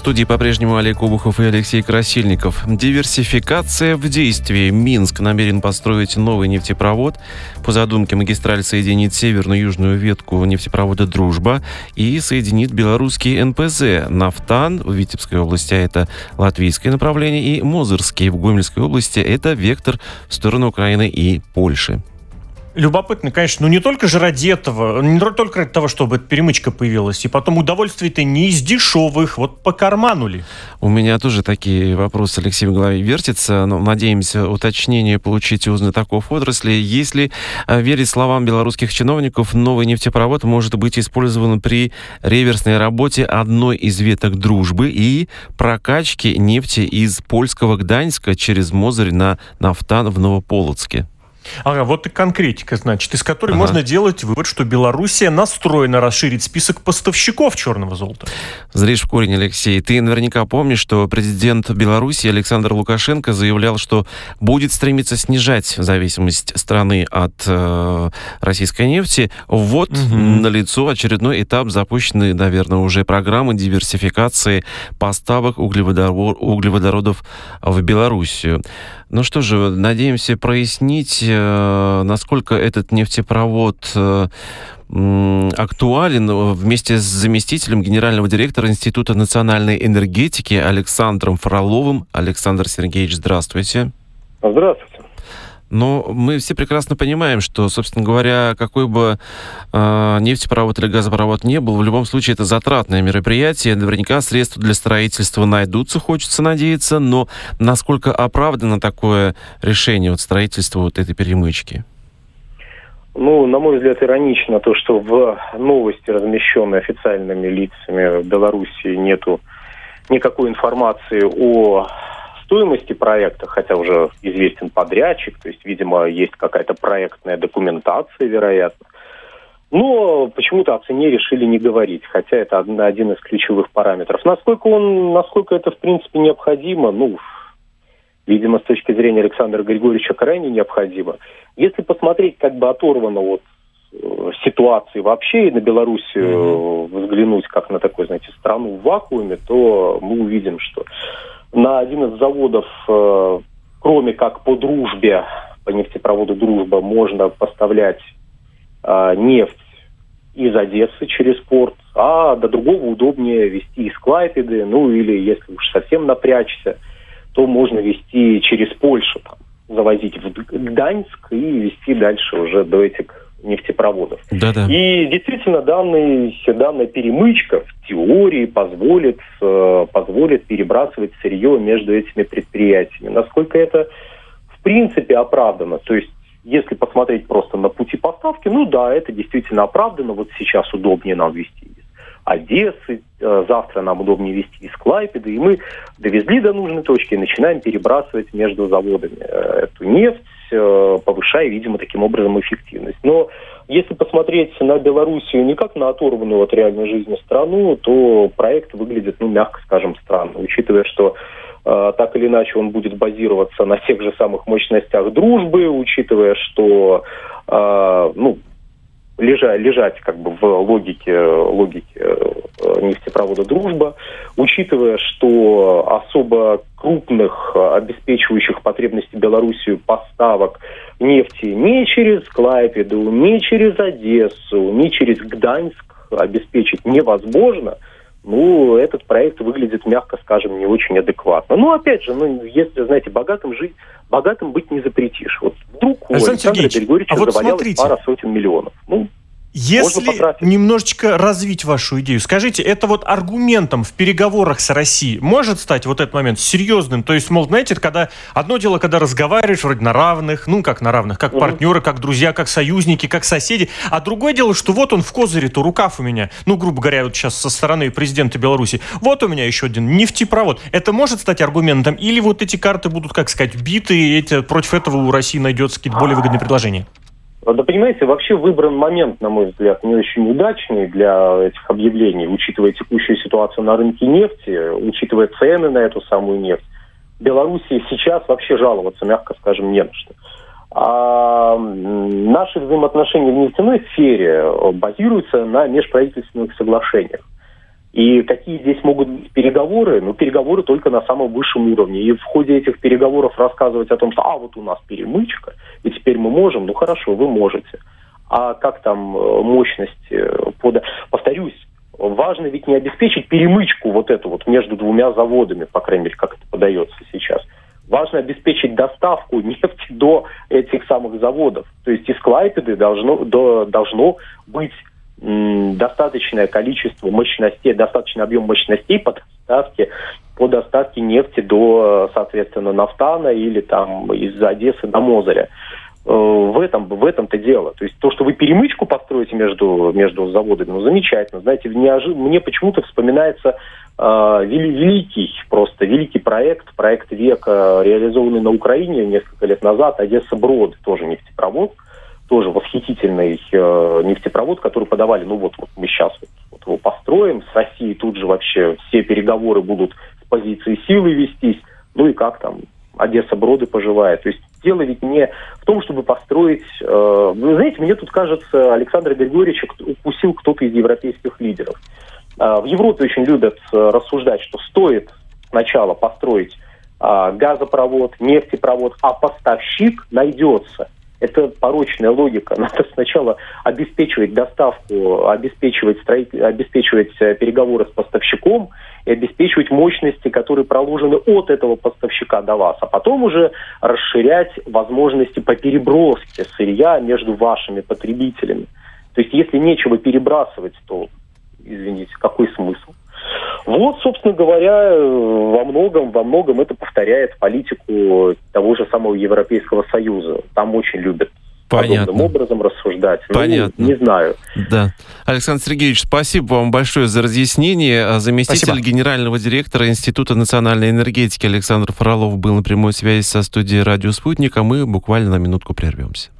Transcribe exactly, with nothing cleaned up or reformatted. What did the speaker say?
студии по-прежнему Олег Обухов и Алексей Красильников. Диверсификация в действии. Минск намерен построить новый нефтепровод. По задумке магистраль соединит северную и южную ветку нефтепровода «Дружба» и соединит белорусский эн пэ зэ «Нафтан» в Витебской области, а это латвийское направление, и Мозырский в Гомельской области, это вектор в сторону Украины и Польши. Любопытно, конечно, но не только же ради этого, не только ради того, чтобы эта перемычка появилась, и потом удовольствие-то не из дешевых, вот по карману ли? У меня тоже такие вопросы, Алексей, в голове вертятся, но надеемся уточнение получить у знатоков отрасли. Если верить словам белорусских чиновников, новый нефтепровод может быть использован при реверсной работе одной из веток «Дружбы» и прокачке нефти из польского Гданьска через Мозырь на Нафтан в Новополоцке. Ага, вот и конкретика, значит, из которой ага. можно делать вывод, что Белоруссия настроена расширить список поставщиков черного золота. Зришь в корень, Алексей. Ты наверняка помнишь, что президент Беларуси Александр Лукашенко заявлял, что будет стремиться снижать зависимость страны от э, российской нефти. Вот угу. налицо очередной этап запущенной, наверное, уже программы диверсификации поставок углеводород, углеводородов в Белоруссию. Ну что же, надеемся прояснить, э, насколько этот нефтепровод э, э, актуален. Вместе с заместителем генерального директора Института национальной энергетики Александром Фроловым. Александр Сергеевич, здравствуйте. Здравствуйте. Но мы все прекрасно понимаем, что, собственно говоря, какой бы э, нефтепровод или газопровод ни был, в любом случае это затратное мероприятие. Наверняка средства для строительства найдутся, хочется надеяться. Но насколько оправдано такое решение вот, строительства вот этой перемычки? Ну, на мой взгляд, иронично то, что в новости, размещенной официальными лицами в Беларуси, нету никакой информации о стоимости проекта, хотя уже известен подрядчик, то есть, видимо, есть какая-то проектная документация, вероятно. Но почему-то о цене решили не говорить, хотя это один из ключевых параметров. Насколько он, насколько это, в принципе, необходимо, ну, видимо, с точки зрения Александра Григорьевича крайне необходимо. Если посмотреть как бы оторванно от ситуации вообще и на Белоруссию mm-hmm. взглянуть как на такую, знаете, страну в вакууме, то мы увидим, что на один из заводов, э, кроме как по дружбе, по нефтепроводу «Дружба», можно поставлять э, нефть из Одессы через порт, а до другого удобнее везти из Клайпеды, ну или, если уж совсем напрячься, то можно везти через Польшу, там, завозить в Гданьск и везти дальше уже до этих нефтепроводов. Да-да. И действительно данный, данная перемычка в теории позволит, э, позволит перебрасывать сырье между этими предприятиями. Насколько это в принципе оправдано? То есть, если посмотреть просто на пути поставки, ну да, это действительно оправдано. Вот сейчас удобнее нам везти из Одессы, э, завтра нам удобнее везти из Клайпеды, и мы довезли до нужной точки и начинаем перебрасывать между заводами э, эту нефть, повышая, видимо, таким образом эффективность. Но если посмотреть на Белоруссию не как на оторванную от реальной жизни страну, то проект выглядит, ну, мягко скажем, странно, учитывая, что э, так или иначе он будет базироваться на тех же самых мощностях «Дружбы», учитывая, что э, ну, лежа, лежать как бы в логике, логике э, нефтепровода «Дружба», учитывая, что особо крупных, обеспечивающих потребности Белоруссию поставок нефти не через Клайпеду, не через Одессу, не через Гданьск обеспечить невозможно, ну, этот проект выглядит, мягко скажем, не очень адекватно. Ну, опять же, ну, если, знаете, богатым жить, богатым быть не запретишь. Вот вдруг у Александра Григорьевича а вот завалялось смотрите, пара сотен миллионов. Ну, если немножечко развить вашу идею, скажите, это вот аргументом в переговорах с Россией может стать вот этот момент серьезным? То есть, мол, знаете, когда одно дело, когда разговариваешь вроде на равных, ну, как на равных, как mm-hmm. партнеры, как друзья, как союзники, как соседи, а другое дело, что вот он в козыре-то, рукав у меня, ну, грубо говоря, вот сейчас со стороны президента Беларуси, вот у меня еще один нефтепровод. Это может стать аргументом? Или вот эти карты будут, как сказать, биты, и эти, против этого у России найдется какие-то более выгодные предложения? Да, понимаете, вообще выбран момент, на мой взгляд, не очень удачный для этих объявлений, учитывая текущую ситуацию на рынке нефти, учитывая цены на эту самую нефть. Белоруссии сейчас вообще жаловаться, мягко скажем, не на что. А наши взаимоотношения в нефтяной сфере базируются на межправительственных соглашениях. И какие здесь могут быть переговоры? Ну, переговоры только на самом высшем уровне. И в ходе этих переговоров рассказывать о том, что а вот у нас перемычка, и теперь мы можем, ну хорошо, вы можете. А как там мощности? Под... Повторюсь, важно ведь не обеспечить перемычку вот эту вот между двумя заводами, по крайней мере, как это подается сейчас. Важно обеспечить доставку нефти до этих самых заводов. То есть из Клайпеды должно, до, должно быть м, достаточное количество мощностей, достаточный объем мощностей по доставке, по доставке нефти до, соответственно, Нафтана или там из Одессы до Мозыря. В этом, в этом-то дело. То есть то, что вы перемычку построите между, между заводами, ну, замечательно. Знаете, неожи... мне почему-то вспоминается э, великий, просто великий проект, проект века, реализованный на Украине несколько лет назад, Одесса-Брод, тоже нефтепровод, тоже восхитительный э, нефтепровод, который подавали, ну вот, вот мы сейчас вот, вот его построим, с Россией тут же вообще все переговоры будут с позиции силы вестись, ну и как там Одесса-Броды поживает. То есть дело ведь не в том, чтобы построить... Э, вы знаете, мне тут кажется, Александра Григорьевича укусил кто-то из европейских лидеров. Э, в Европе очень любят э, рассуждать, что стоит сначала построить э, газопровод, нефтепровод, а поставщик найдется. Это порочная логика. Надо сначала обеспечивать доставку, обеспечивать, строитель, обеспечивать переговоры с поставщиком и обеспечивать мощности, которые проложены от этого поставщика до вас, а потом уже расширять возможности по переброске сырья между вашими потребителями. То есть если нечего перебрасывать, то, извините, какой смысл? Вот, собственно говоря, во многом, во многом это повторяет политику того же самого Европейского Союза. Там очень любят Понятно. подобным образом рассуждать. Понятно. Ну, не знаю. Да. Александр Сергеевич, спасибо вам большое за разъяснение. Заместитель спасибо. Генерального директора Института национальной энергетики Александр Фролов был на прямой связи со студией «Радио Спутник», а мы буквально на минутку прервемся.